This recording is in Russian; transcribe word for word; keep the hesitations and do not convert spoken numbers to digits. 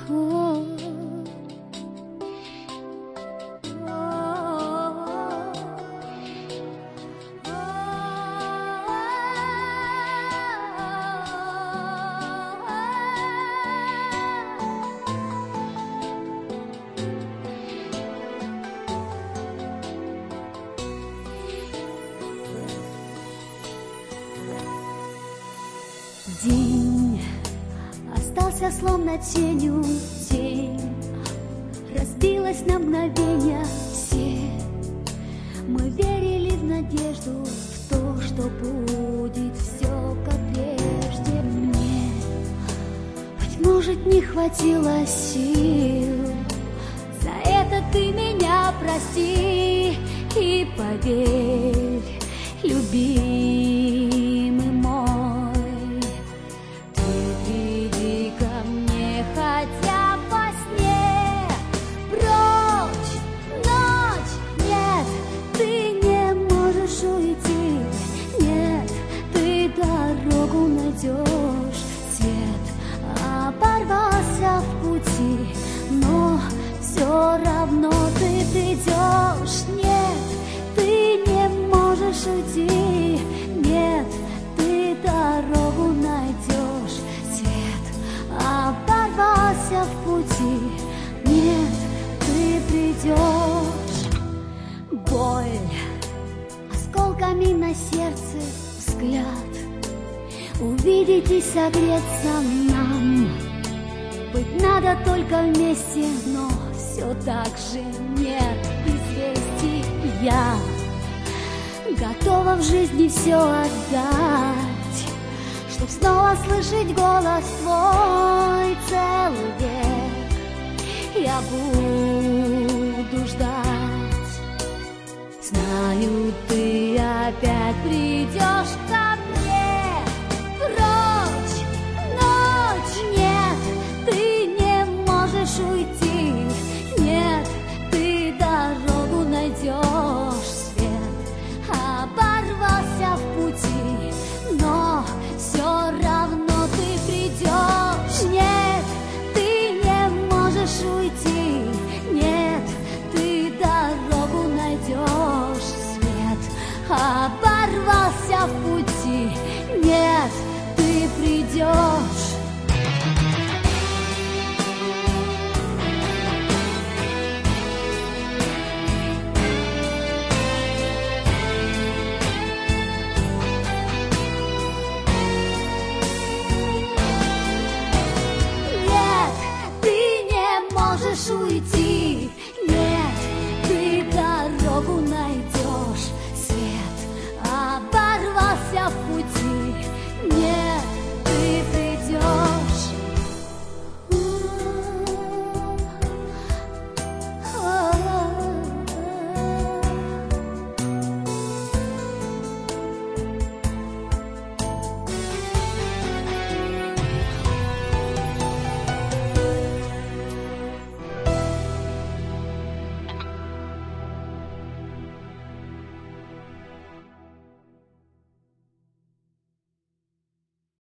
День остался словно тенью, тень разбилась на мгновенье. Все мы верили в надежду, в то, что будет все как прежде. Мне, быть может, не хватило сил, за это ты меня прости и поверь, любимый мой. Хотя во сне прочь ночь, нет, ты не можешь уйти, нет, ты дорогу найдешь. Свет оборвался в пути, но все равно ты придешь. Нет, ты не можешь уйти, нет, ты дорогу найдешь. Свет оборвался в пути, нет, ты придешь. Боль осколками на сердце, взгляд, увидеть и согреться нам. Быть надо только вместе, но все так же нет известий. Я готова в жизни все отдать, чтоб снова слышать голос твой целый век. Я буду ждать, знаю, ты опять придешь ко мне. Прочь ночь, нет, ты не можешь уйти, нет, ты дорогу найдешь. Свет оборвался в пути, но все равно ты придешь. Нет, ты не можешь уйти, нет, ты дорогу найдешь. Свет оборвался в пути, нет, ты придешь. Уйти.